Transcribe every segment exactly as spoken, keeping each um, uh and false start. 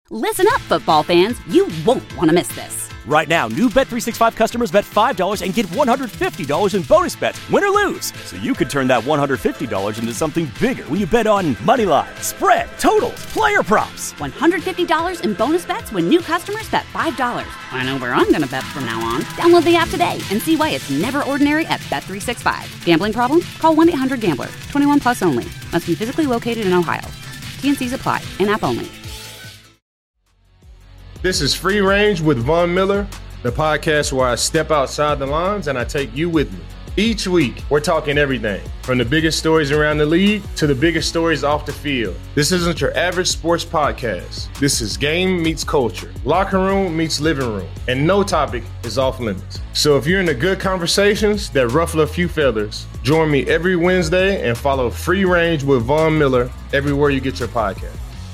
Listen up, football fans. You won't want to miss this. Right now, new Bet three sixty-five customers bet five dollars and get one hundred fifty dollars in bonus bets, win or lose. So you could turn that one hundred fifty dollars into something bigger when you bet on money line, spread, totals, player props. one hundred fifty dollars in bonus bets when new customers bet five dollars. I know where I'm going to bet from now on. Download the app today and see why it's never ordinary at Bet three sixty-five. Gambling problem? Call one eight hundred gambler. twenty-one plus only. Must be physically located in Ohio. T N Cs apply. In-app only. This is Free Range with Von Miller, the podcast where I step outside the lines and I take you with me. Each week, we're talking everything, from the biggest stories around the league to the biggest stories off the field. This isn't your average sports podcast. This is game meets culture, locker room meets living room, and no topic is off limits. So if you're into good conversations that ruffle a few feathers, join me every Wednesday and follow Free Range with Von Miller everywhere you get your podcast.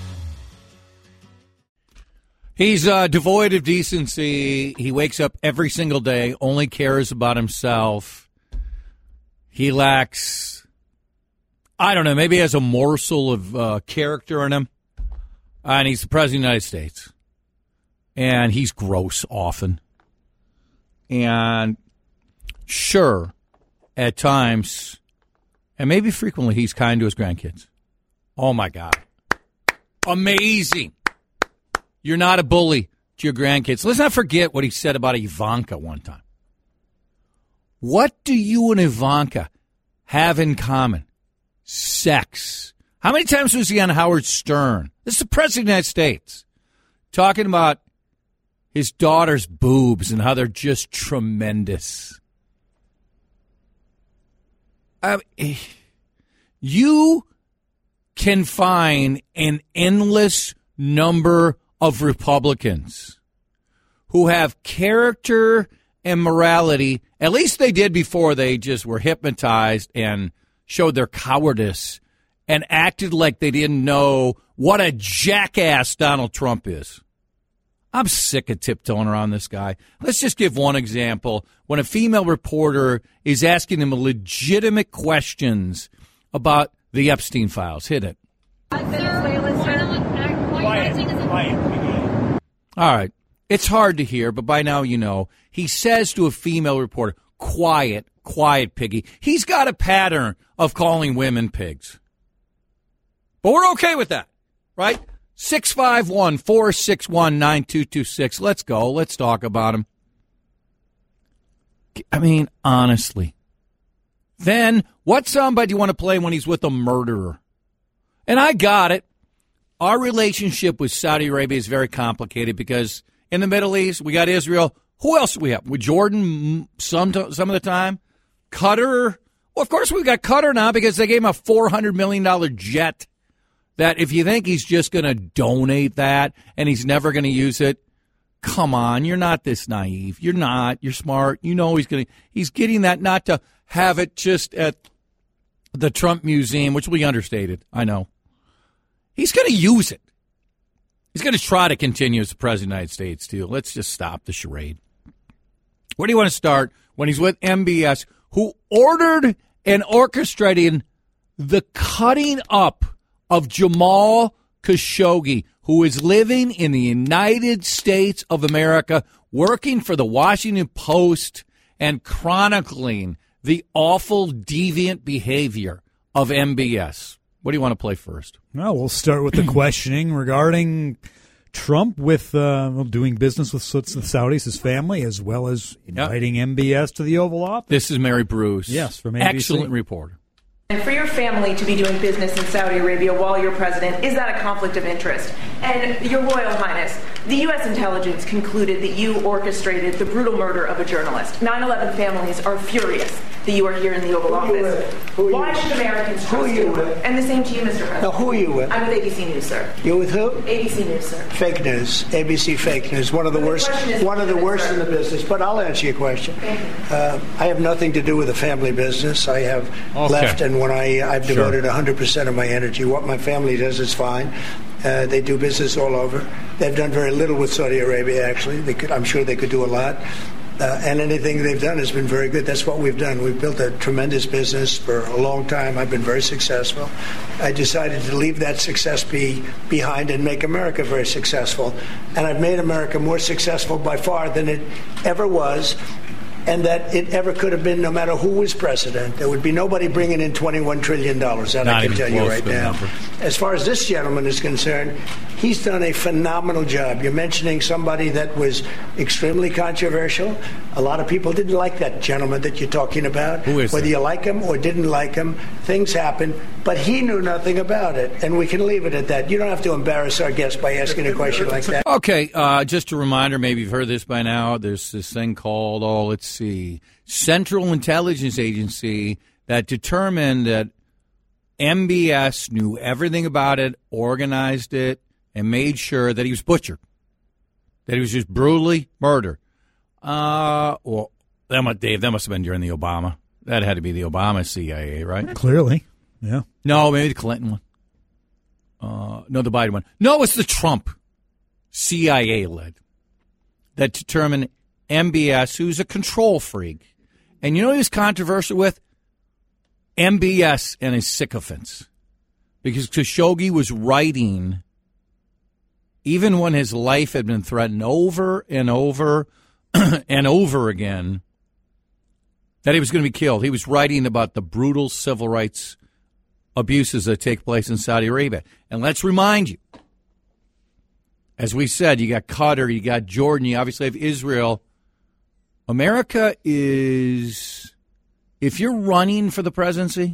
He's uh, devoid of decency. He wakes up every single day, only cares about himself. He lacks, I don't know, maybe he has a morsel of uh, character in him. And he's the President of the United States. And he's gross often. And sure, at times, and maybe frequently, he's kind to his grandkids. Oh, my God. Amazing. You're not a bully to your grandkids. Let's not forget what he said about Ivanka one time. What do you and Ivanka have in common? Sex. How many times was he on Howard Stern? This is the President of the United States talking about his daughter's boobs and how they're just tremendous. I mean, you can find an endless number of Republicans who have character and morality. At least they did before they just were hypnotized and showed their cowardice and acted like they didn't know what a jackass Donald Trump is. I'm sick of tiptoeing around this guy. Let's just give one example. When a female reporter is asking him legitimate questions about the Epstein files. Hit it. All right. It's hard to hear, but by now you know. He says to a female reporter, quiet, quiet, piggy. He's got a pattern of calling women pigs. But we're okay with that, right? six five one, four six one, nine two two six. Let's go. Let's talk about him. I mean, honestly. Then, what soundbite do you want to play when he's with a murderer? And I got it. Our relationship with Saudi Arabia is very complicated because in the Middle East, we got Israel. Who else do we have? With Jordan some, some of the time? Qatar. Well, of course we've got Qatar now because they gave him a four hundred million dollars jet that if you think he's just going to donate that and he's never going to use it, come on, you're not this naive. You're not. You're smart. You know he's going to. He's getting that not to have it just at the Trump Museum, which we understated. I know. He's going to use it. He's going to try to continue as the President of the United States, too. Let's just stop the charade. Where do you want to start? When he's with M B S, who ordered and orchestrated the cutting up of Jamal Khashoggi, who is living in the United States of America, working for the Washington Post and chronicling the awful, deviant behavior of M B S. What do you want to play first? Well, we'll start with the questioning regarding Trump with uh, doing business with the Saudis, his family, as well as inviting yep. M B S to the Oval Office. This is Mary Bruce. Yes, from A B C. Excellent reporter. And for your family to be doing business in Saudi Arabia while you're president, is that a conflict of interest? And Your Royal Highness, the U S intelligence concluded that you orchestrated the brutal murder of a journalist. nine eleven families are furious that you are here in the Oval Office. Why should Americans trust you? And the same to you, Mister President. Now, who are you with? I'm with A B C News, sir. You're with who? A B C News, sir. Fake news. A B C fake news. One of the but worst. The one of the worst sir. in the business. But I'll answer your question. Thank you. Uh, I have nothing to do with the family business. I have okay. left, and when I I've sure. devoted one hundred percent of my energy. What my family does is fine. Uh, they do business all over. They've done very little with Saudi Arabia. Actually, they could. I'm sure they could do a lot. Uh, and anything they've done has been very good. That's what we've done. We've built a tremendous business for a long time. I've been very successful. I decided to leave that success be behind and make America very successful. And I've made America more successful by far than it ever was, and that it ever could have been, no matter who was president. There would be nobody bringing in twenty-one trillion dollars, that Not I can tell you right now. Number. As far as this gentleman is concerned, he's done a phenomenal job. You're mentioning somebody that was extremely controversial. A lot of people didn't like that gentleman that you're talking about. Who is Whether that? you like him or didn't like him, things happen. But he knew nothing about it, and we can leave it at that. You don't have to embarrass our guest by asking a question like that. Okay, uh, just a reminder, maybe you've heard this by now. There's this thing called, oh, let's see, Central Intelligence Agency that determined that M B S knew everything about it, organized it, and made sure that he was butchered, that he was just brutally murdered. Uh, well, that must, Dave, that must have been during the Obama. That had to be the Obama C I A, right? Clearly, yeah. No, maybe the Clinton one. Uh, no, the Biden one. No, it's the Trump C I A-led that determined M B S, who's a control freak. And you know what he was controversial with? M B S and his sycophants. Because Khashoggi was writing, even when his life had been threatened over and over and over again, that he was going to be killed. He was writing about the brutal civil rights abuses that take place in Saudi Arabia. And let's remind you, as we said, you got Qatar, you got Jordan, you obviously have Israel. America is, if you're running for the presidency,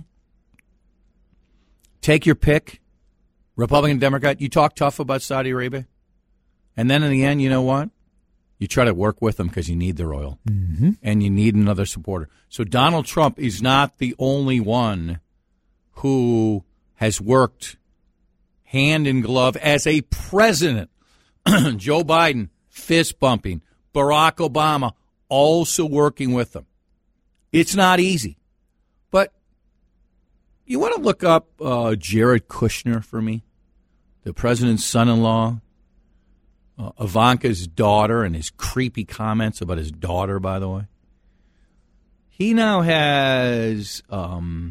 take your pick, Republican, Democrat, you talk tough about Saudi Arabia. And then in the end, you know what? You try to work with them because you need their oil. Mm-hmm. And you need another supporter. So Donald Trump is not the only one who has worked hand in glove as a president. Joe Biden, fist bumping. Barack Obama, also working with them. It's not easy. But you want to look up uh, Jared Kushner for me, the president's son-in-law, uh, Ivanka's daughter, and his creepy comments about his daughter, by the way. He now has um,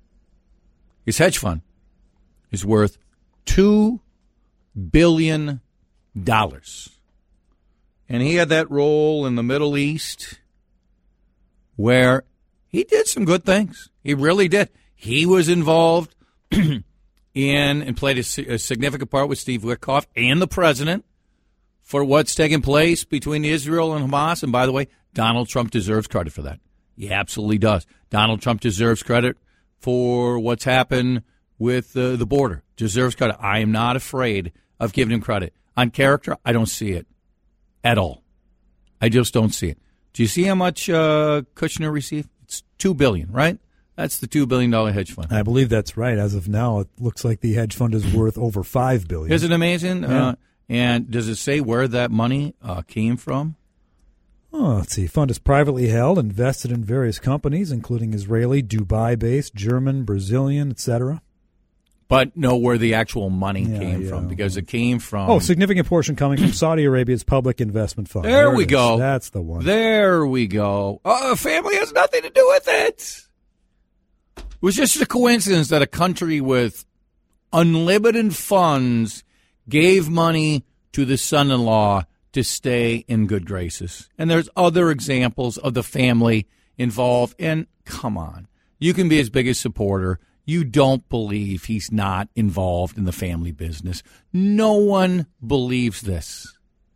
his hedge fund is worth two billion dollars. And he had that role in the Middle East where he did some good things. He really did. He was involved in and played a, a significant part with Steve Witkoff and the president for what's taking place between Israel and Hamas. And by the way, Donald Trump deserves credit for that. He absolutely does. Donald Trump deserves credit for what's happened with uh, the border. Deserves credit. I am not afraid of giving him credit. On character, I don't see it at all. I just don't see it. Do you see how much uh, Kushner received? It's two billion dollars, right? That's the two billion dollars hedge fund. I believe that's right. As of now, it looks like the hedge fund is worth over five billion dollars. Isn't it amazing? Yeah. Uh, and does it say where that money uh, came from? Oh, let's see. Fund is privately held, invested in various companies, including Israeli, Dubai-based, German, Brazilian, et cetera. But know where the actual money Yeah, came yeah. from, because it came from... Oh, significant portion coming from Saudi Arabia's public investment fund. There it we is. go. That's the one. There we go. Oh, family has nothing to do with it. It was just a coincidence that a country with unlimited funds gave money to the son-in-law to stay in good graces. And there's other examples of the family involved. And come on, you can be his biggest supporter. You don't believe he's not involved in the family business. No one believes this.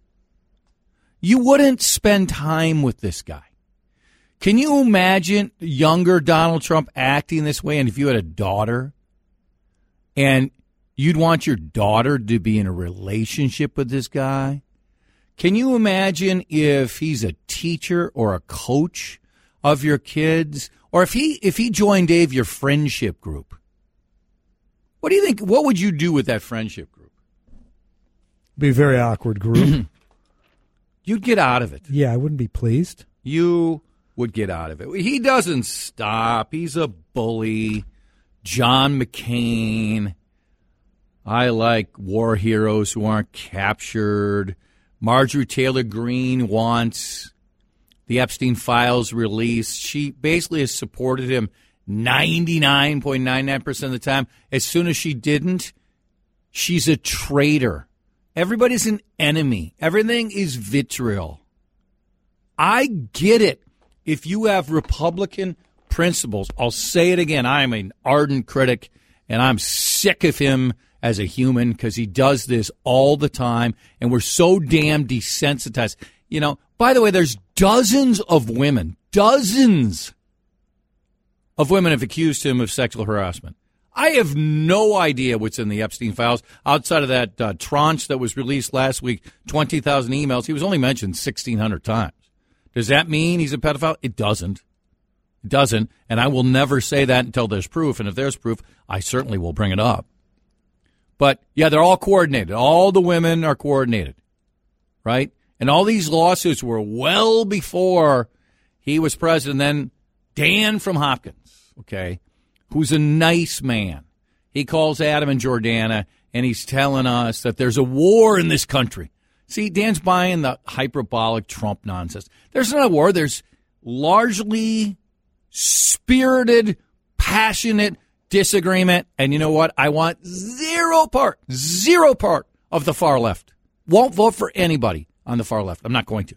You wouldn't spend time with this guy. Can you imagine younger Donald Trump acting this way? And if you had a daughter and you'd want your daughter to be in a relationship with this guy? Can you imagine if he's a teacher or a coach of your kids? Or if he if he joined, Dave, your friendship group, what do you think? What would you do with that friendship group? Be a very awkward group. You'd get out of it. Yeah, I wouldn't be pleased. You would get out of it. He doesn't stop. He's a bully. John McCain. I like war heroes who aren't captured. Marjorie Taylor Greene wants the Epstein files release. She basically has supported him ninety-nine point nine nine percent of the time. As soon as she didn't, she's a traitor. Everybody's an enemy. Everything is vitriol. I get it. If you have Republican principles, I'll say it again. I'm an ardent critic, and I'm sick of him as a human because he does this all the time, and we're so damn desensitized. You know, by the way, there's dozens of women, dozens of women have accused him of sexual harassment. I have no idea what's in the Epstein files outside of that uh, tranche that was released last week, twenty thousand emails. He was only mentioned sixteen hundred times. Does that mean he's a pedophile? It doesn't. It doesn't, and I will never say that until there's proof, and if there's proof, I certainly will bring it up. But, yeah, they're all coordinated. All the women are coordinated, right? And all these lawsuits were well before he was president. Then Dan from Hopkins, okay, who's a nice man. He calls Adam and Jordana, and he's telling us that there's a war in this country. See, Dan's buying the hyperbolic Trump nonsense. There's not a war. There's largely spirited, passionate disagreement. And you know what? I want zero part, zero part of the far left. Won't vote for anybody on the far left. I'm not going to.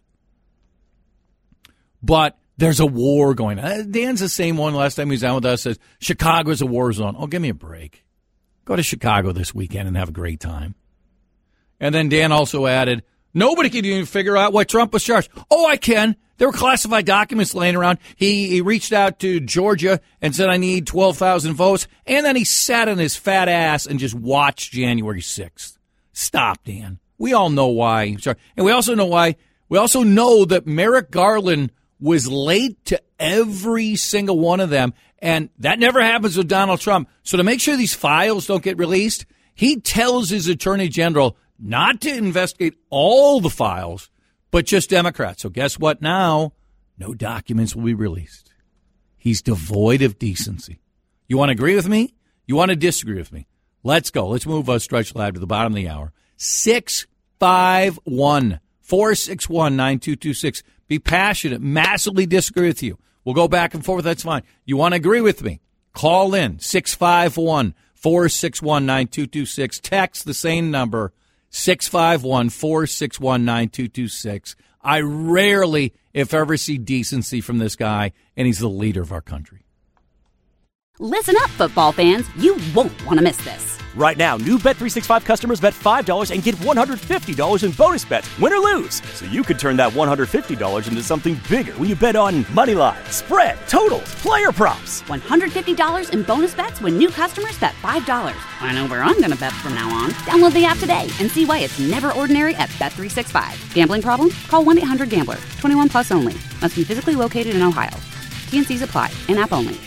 But there's a war going on. Dan's the same one last time he was on with us, says Chicago's a war zone. Oh, give me a break. Go to Chicago this weekend and have a great time. And then Dan also added, nobody can even figure out what Trump was charged. Oh, I can. There were classified documents laying around. He, he reached out to Georgia and said, I need twelve thousand votes. And then he sat on his fat ass and just watched January sixth. Stop, Dan. We all know why. And we also know why. We also know that Merrick Garland was late to every single one of them. And that never happens with Donald Trump. So to make sure these files don't get released, he tells his attorney general not to investigate all the files, but just Democrats. So guess what now? No documents will be released. He's devoid of decency. You want to agree with me? You want to disagree with me? Let's go. Let's move us Stretch Live to the bottom of the hour. six five one, four six one, nine two two six. Be passionate. Massively disagree with you. We'll go back and forth. That's fine. You want to agree with me? Call in six five one, four six one, nine two two six. Text the same number, six five one, four six one, nine two two six. I rarely, if ever, see decency from this guy, and he's the leader of our country. Listen up, football fans. You won't want to miss this. Right now, new Bet three sixty-five customers bet five dollars and get one hundred fifty dollars in bonus bets, win or lose. So you could turn that one hundred fifty dollars into something bigger when you bet on money line, spread, totals, player props. one hundred fifty dollars in bonus bets when new customers bet five dollars. I know where I'm going to bet from now on. Download the app today and see why it's never ordinary at Bet three sixty-five. Gambling problem? Call one eight hundred gambler. twenty-one plus only. Must be physically located in Ohio. T and C's apply. In-app only.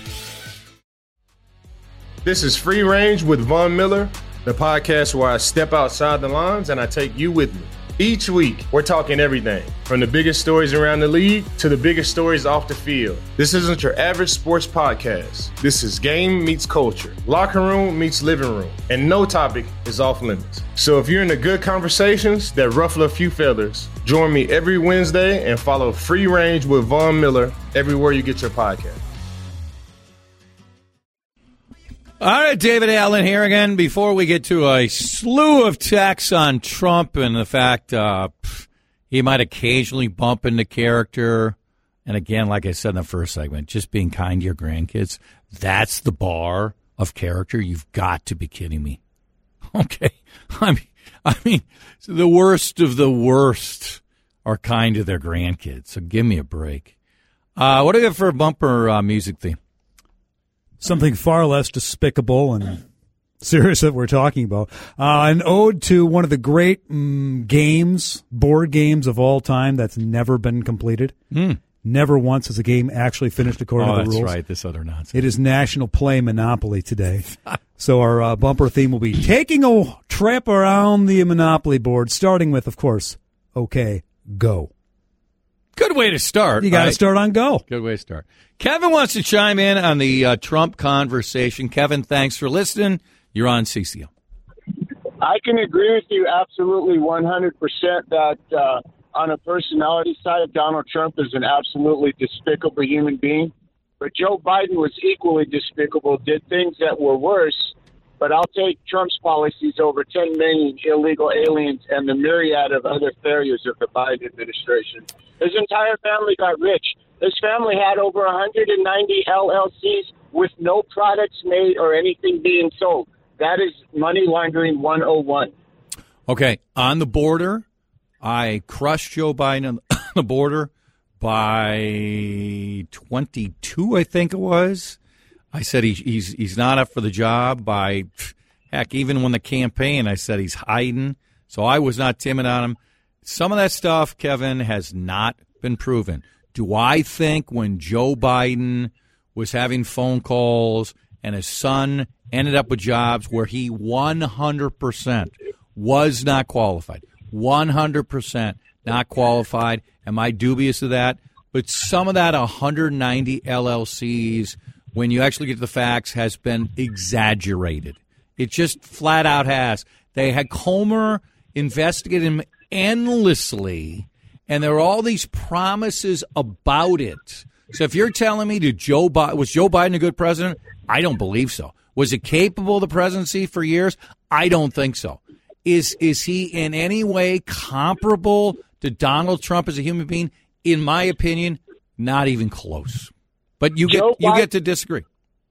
This is Free Range with Von Miller, the podcast where I step outside the lines and I take you with me. Each week, we're talking everything from the biggest stories around the league to the biggest stories off the field. This isn't your average sports podcast. This is game meets culture, locker room meets living room, and no topic is off limits. So if you're into good conversations that ruffle a few feathers, join me every Wednesday and follow Free Range with Von Miller everywhere you get your podcast. All right, David Allen here again. Before we get to a slew of texts on Trump and the fact uh, he might occasionally bump into character, and again, like I said in the first segment, just being kind to your grandkids, that's the bar of character. You've got to be kidding me. Okay, I mean, I mean, the worst of the worst are kind to their grandkids, so give me a break. Uh, what do you have for a bumper uh, music theme? Something far less despicable and serious that we're talking about. Uh, an ode to one of the great um, games, board games of all time that's never been completed. Mm. Never once has a game actually finished according oh, to the rules. That's right, this other nonsense. It is National Play Monopoly today. So our uh, bumper theme will be taking a trip around the Monopoly board, starting with, of course, okay, go. Good way to start. You got to right? start on go. Good way to start. Kevin wants to chime in on the uh, Trump conversation. Kevin, thanks for listening. You're on C C O. I can agree with you absolutely one hundred percent that uh, on a personality side, Donald Trump is an absolutely despicable human being. But Joe Biden was equally despicable, did things that were worse. But I'll take Trump's policies over ten million illegal aliens and the myriad of other failures of the Biden administration. His entire family got rich. His family had over one hundred ninety L L Cs with no products made or anything being sold. That is money laundering one oh one. Okay, on the border, I crushed Joe Biden on the border by twenty-two, I think it was. I said he, he's he's not up for the job. By heck, even when the campaign, I said he's hiding. So I was not timid on him. Some of that stuff, Kevin, has not been proven. Do I think when Joe Biden was having phone calls and his son ended up with jobs where he one hundred percent was not qualified, one hundred percent not qualified, am I dubious of that? But some of that one hundred ninety L L Cs, when you actually get to the facts, has been exaggerated. It just flat out has. They had Comer investigate him endlessly, and there were all these promises about it. So if you're telling me, did Joe Bi- was Joe Biden a good president? I don't believe so. Was he capable of the presidency for years? I don't think so. Is is he in any way comparable to Donald Trump as a human being? In my opinion, not even close. But you get Joe you Biden, get to disagree.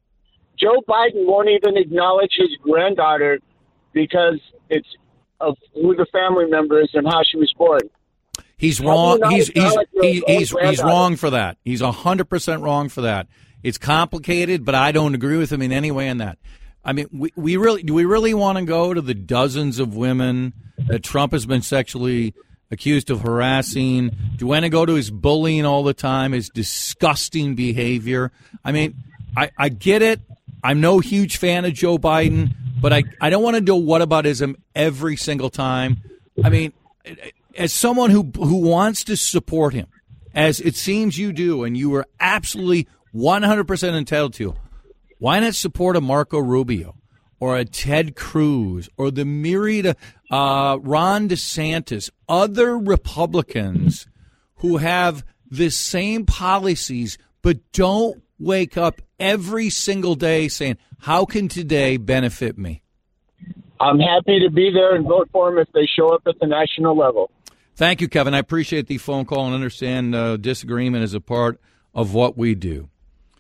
Joe Biden won't even acknowledge his granddaughter because it's of who the family member is and how she was born. He's wrong. He's he's he's he's, he's wrong for that. He's a hundred percent wrong for that. It's complicated, but I don't agree with him in any way on that. I mean, we, we really do we really want to go to the dozens of women that Trump has been sexually accused of harassing? Do we want to go to his bullying all the time, his disgusting behavior? I mean, I, I get it. I'm no huge fan of Joe Biden, but I, I don't want to do whataboutism every single time. I mean, as someone who who wants to support him, as it seems you do, and you are absolutely one hundred percent entitled to, why not support a Marco Rubio or a Ted Cruz or the myriad of uh, Ron DeSantis, other Republicans who have the same policies but don't wake up every single day saying, how can today benefit me? I'm happy to be there and vote for them if they show up at the national level. Thank you, Kevin. I appreciate the phone call and understand uh, disagreement is a part of what we do.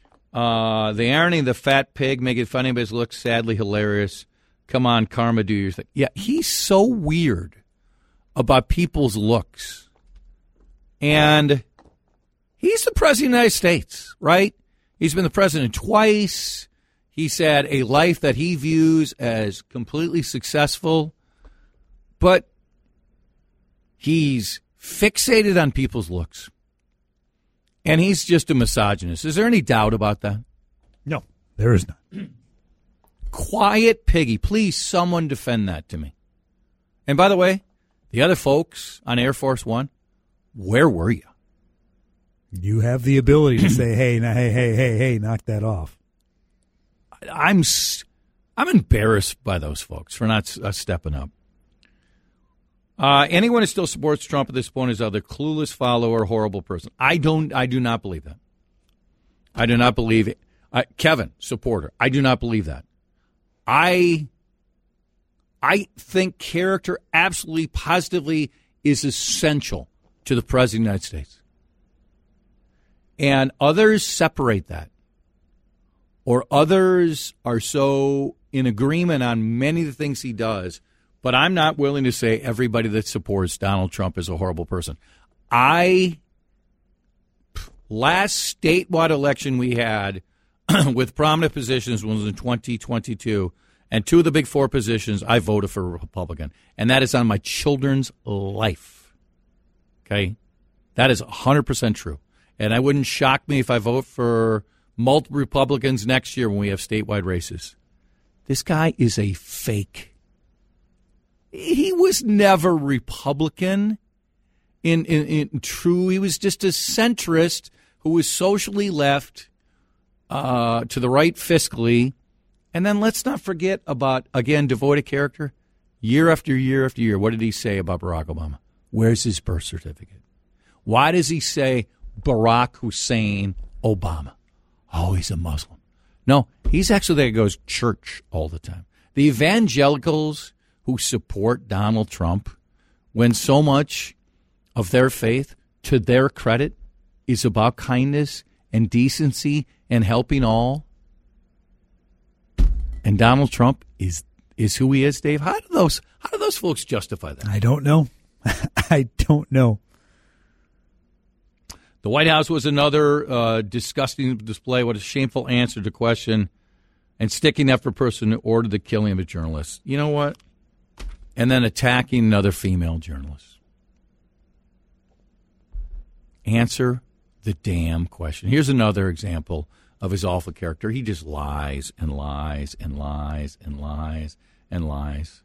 Uh, the irony of the fat pig making fun of him looks sadly hilarious. Come on, Karma, do your thing. Yeah, he's so weird about people's looks. And he's the president of the United States, right? He's been the president twice. He's had a life that he views as completely successful. But he's fixated on people's looks. And he's just a misogynist. Is there any doubt about that? No, there is not. Quiet piggy. Please, someone defend that to me. And by the way, the other folks on Air Force One, where were you? You have the ability to say, hey, nah, hey, hey, hey, hey, knock that off. I'm I'm embarrassed by those folks for not uh, stepping up. Uh, anyone who still supports Trump at this point is either clueless follower or horrible person. I don't. I do not believe that. I do not believe it. Uh, Kevin, supporter. I do not believe that. I I think character absolutely, positively is essential to the President of the United States. And others separate that. Or others are so in agreement on many of the things he does. But I'm not willing to say everybody that supports Donald Trump is a horrible person. I, last statewide election we had with prominent positions was in twenty twenty-two, and two of the big four positions, I voted for a Republican. And that is on my children's life. Okay? That is one hundred percent true. And it wouldn't shock me if I vote for multiple Republicans next year when we have statewide races. This guy is a fake. He was never Republican in, in, in true. He was just a centrist who was socially left uh, to the right fiscally. And then let's not forget about, again, devoid of character. Year after year after year, what did he say about Barack Obama? Where's his birth certificate? Why does he say Barack Hussein Obama? Oh, he's a Muslim. No, he's actually there, goes church all the time. The evangelicals who support Donald Trump, when so much of their faith, to their credit, is about kindness and decency and helping all, and Donald Trump is is who he is, Dave. How do those how do those folks justify that? I don't know. I don't know. The White House was another uh, disgusting display. What a shameful answer to question, and sticking up for a person who ordered the killing of a journalist. You know what? And then attacking another female journalist. Answer the damn question. Here's another example of his awful character. He just lies and lies and lies and lies and lies.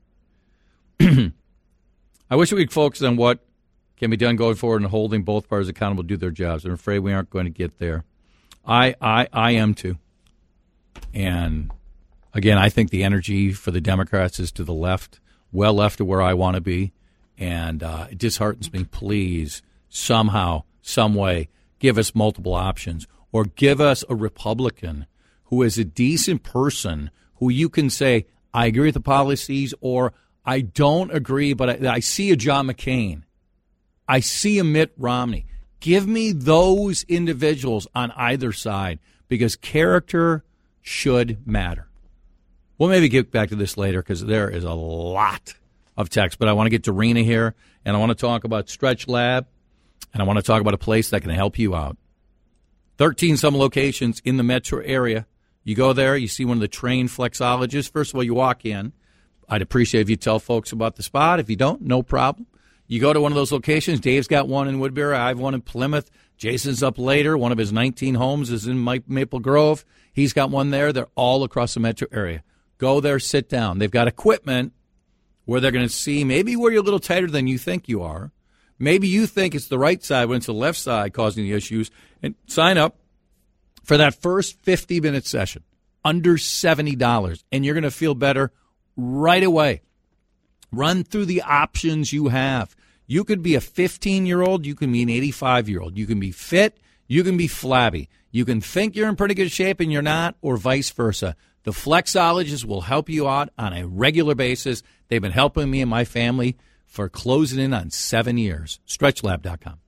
I wish we could focus on what can be done going forward and holding both parties accountable to do their jobs. I'm afraid we aren't going to get there. I, I, I am too. And again, I think the energy for the Democrats is to the left, well left of where I want to be. And uh, it disheartens me. Please, somehow, some way, give us multiple options, or give us a Republican who is a decent person who you can say, I agree with the policies, or I don't agree, but I, I see a John McCain. I see a Mitt Romney. Give me those individuals on either side, because character should matter. We'll maybe get back to this later because there is a lot of text, but I want to get to Rena here, and I want to talk about Stretch Lab, and I want to talk about a place that can help you out. thirteen some locations in the metro area. You go there, you see one of the trained flexologists. First of all, you walk in. I'd appreciate if you tell folks about the spot. If you don't, no problem. You go to one of those locations. Dave's got one in Woodbury. I have one in Plymouth. Jason's up later. One of his nineteen homes is in Maple Grove. He's got one there. They're all across the metro area. Go there, sit down. They've got equipment where they're going to see maybe where you're a little tighter than you think you are. Maybe you think it's the right side when it's the left side causing the issues. And sign up for that first fifty-minute session, under seventy dollars, and you're going to feel better right away. Run through the options you have. You could be a fifteen-year-old. You can be an eighty-five-year-old. You can be fit. You can be flabby. You can think you're in pretty good shape and you're not, or vice versa. The flexologists will help you out on a regular basis. They've been helping me and my family for closing in on seven years. stretch lab dot com.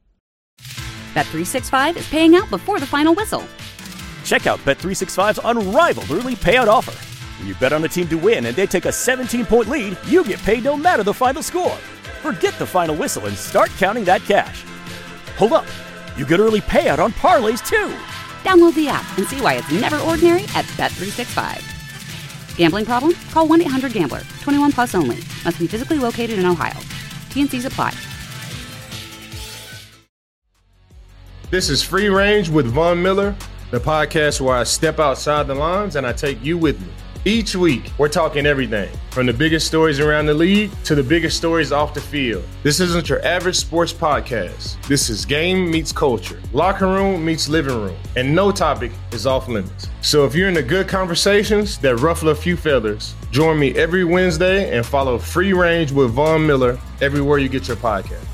Bet three sixty-five is paying out before the final whistle. Check out Bet three sixty-five's unrivaled early payout offer. When you bet on a team to win and they take a seventeen-point lead, you get paid no matter the final score. Forget the final whistle and start counting that cash. Hold up. You get early payout on parlays, too. Download the app and see why it's never ordinary at Bet three sixty-five. Gambling problem? Call one eight hundred gambler. twenty-one plus only. Must be physically located in Ohio. T and C's apply. This is Free Range with Von Miller, the podcast where I step outside the lines and I take you with me. Each week, we're talking everything from the biggest stories around the league to the biggest stories off the field. This isn't your average sports podcast. This is game meets culture, locker room meets living room, and no topic is off limits. So if you're into good conversations that ruffle a few feathers, join me every Wednesday and follow Free Range with Von Miller everywhere you get your podcast.